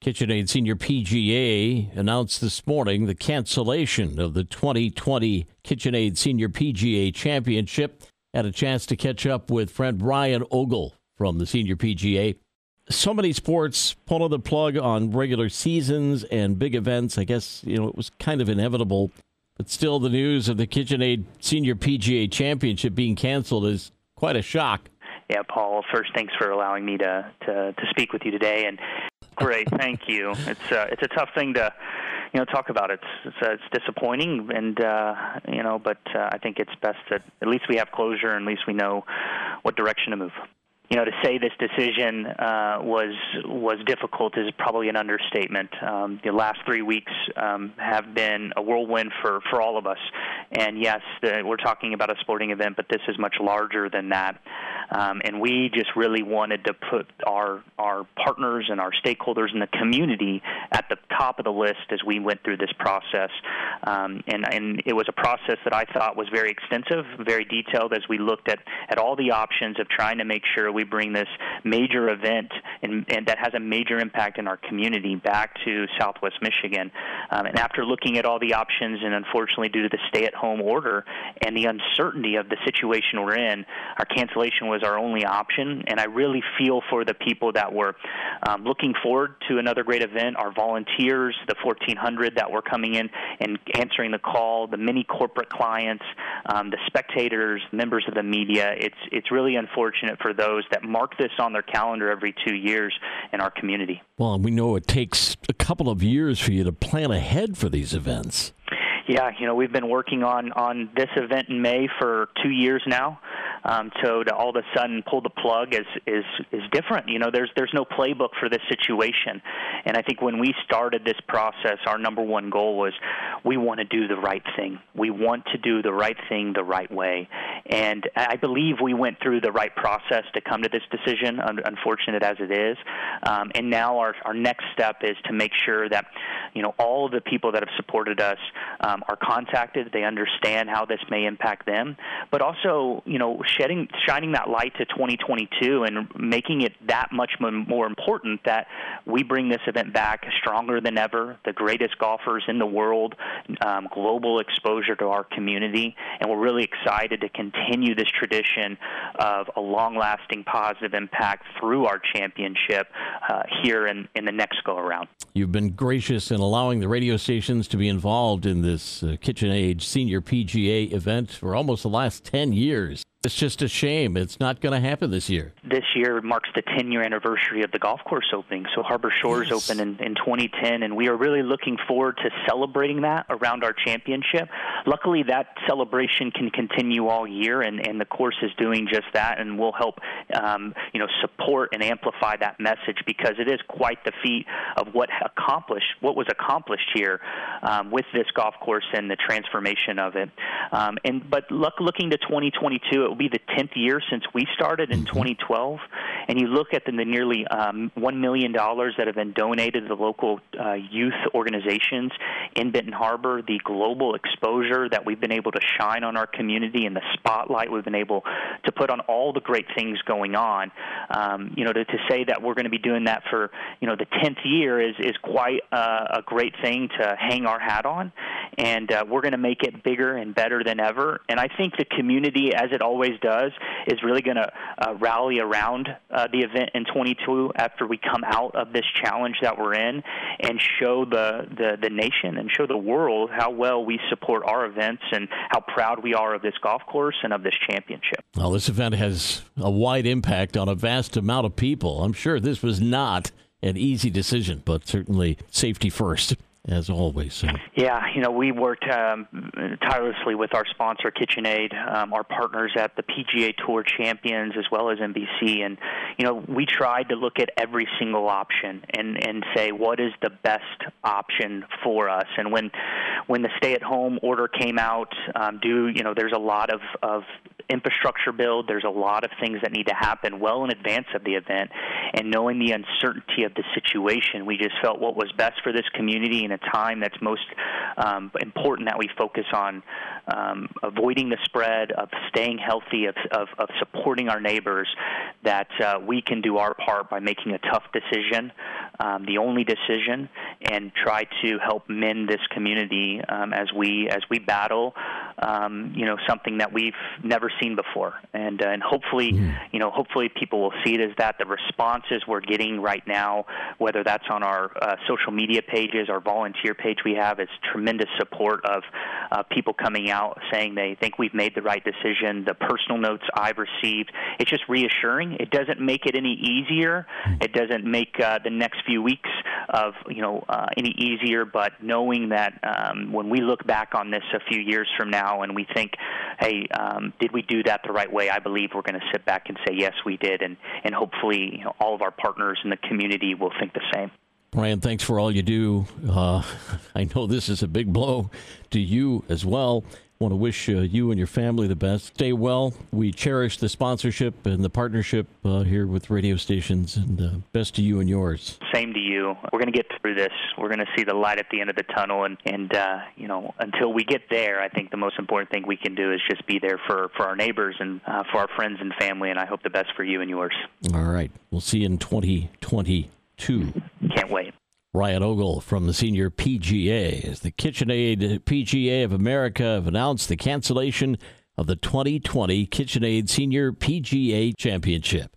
KitchenAid Senior PGA announced this morning the cancellation of the 2020 KitchenAid Senior PGA Championship. Had a chance to catch up with friend Ryan Ogle from the Senior PGA. So many sports pulling the plug on regular seasons and big events. I guess, it was kind of inevitable. But still, the news of the KitchenAid Senior PGA Championship being canceled is quite a shock. Yeah, Paul, first, thanks for allowing me to speak with you today. And great, thank you. It's a tough thing to talk about. It's disappointing, and but I think it's best that at least we have closure, and at least we know what direction to move. To say this decision was difficult is probably an understatement. The last 3 weeks have been a whirlwind for all of us. And yes, we're talking about a sporting event, but this is much larger than that. And we just really wanted to put our partners and our stakeholders in the community at the top of the list as we went through this process. And it was a process that I thought was very extensive, very detailed, as we looked at all the options of trying to make sure we bring this major event and that has a major impact in our community back to Southwest Michigan. And after looking at all the options, and unfortunately due to the stay-at-home order and the uncertainty of the situation we're in, our cancellation was our only option. And I really feel for the people that were looking forward to another great event, our volunteers, the 1,400 that were coming in and answering the call, the many corporate clients, the spectators, members of the media. It's really unfortunate for those that mark this on their calendar every 2 years in our community. Well, we know it takes a couple of years for you to plan ahead for these events. Yeah, we've been working on this event in May for 2 years now. So to all of a sudden pull the plug is different. There's no playbook for this situation. And I think when we started this process, our number one goal was we want to do the right thing. We want to do the right thing the right way. And I believe we went through the right process to come to this decision, unfortunate as it is. And now our next step is to make sure that, all of the people that have supported us are contacted. They understand how this may impact them. But also, shining that light to 2022 and making it that much more important that we bring this event back stronger than ever, the greatest golfers in the world, global exposure to our community, and we're really excited to continue this tradition of a long-lasting positive impact through our championship here in the next go-around. You've been gracious in allowing the radio stations to be involved in this KitchenAid Senior PGA event for almost the last 10 years. It's just a shame it's not going to happen this year. This year marks the 10-year anniversary of the golf course opening. So Harbor Shores opened in 2010, and we are really looking forward to celebrating that around our championship. Luckily, that celebration can continue all year, and the course is doing just that, and will help support and amplify that message, because it is quite the feat of what was accomplished here with this golf course and the transformation of it. But looking to 2022, it will be the 10th year since we started in 2012, and you look at the nearly $1 million that have been donated to the local youth organizations in Benton Harbor, the global exposure that we've been able to shine on our community, and the spotlight we've been able to put on all the great things going on. To say that we're going to be doing that for the 10th year is quite a great thing to hang our hat on, and we're going to make it bigger and better than ever. And I think the community, as it always does, is really going to rally around the event in 22 after we come out of this challenge that we're in, and show the nation and show the world how well we support our events and how proud we are of this golf course and of this championship. Well, this event has a wide impact on a vast amount of people. I'm sure this was not an easy decision, but certainly safety first, as always. So. Yeah, we worked tirelessly with our sponsor, KitchenAid, our partners at the PGA Tour Champions, as well as NBC. And, we tried to look at every single option and say, what is the best option for us? And when the stay-at-home order came out, there's a lot of infrastructure build. There's a lot of things that need to happen well in advance of the event. And knowing the uncertainty of the situation, we just felt what was best for this community in a time that's most important that we focus on avoiding the spread, of staying healthy, of supporting our neighbors, that we can do our part by making a tough decision the only decision, and try to help mend this community as we battle, something that we've never seen before, and hopefully, hopefully people will see it as that. The responses we're getting right now, whether that's on our social media pages, our volunteer page we have, is tremendous support of people coming out saying they think we've made the right decision. The personal notes I've received, it's just reassuring. It doesn't make it any easier. It doesn't make the next few weeks of any easier, but knowing that when we look back on this a few years from now and we think, hey, did we do that the right way? I believe we're going to sit back and say, yes, we did, and hopefully all of our partners in the community will think the same. Brian, thanks for all you do. I know this is a big blow to you as well. Want to wish you and your family the best. Stay well. We cherish the sponsorship and the partnership here with radio stations, and best to you and yours. Same to you. We're going to get through this. We're going to see the light at the end of the tunnel, and until we get there, I think the most important thing we can do is just be there for our neighbors and for our friends and family, and I hope the best for you and yours. All right. We'll see you in 2022. Can't wait. Ryan Ogle from the Senior PGA. As the KitchenAid PGA of America have announced the cancellation of the 2020 KitchenAid Senior PGA Championship.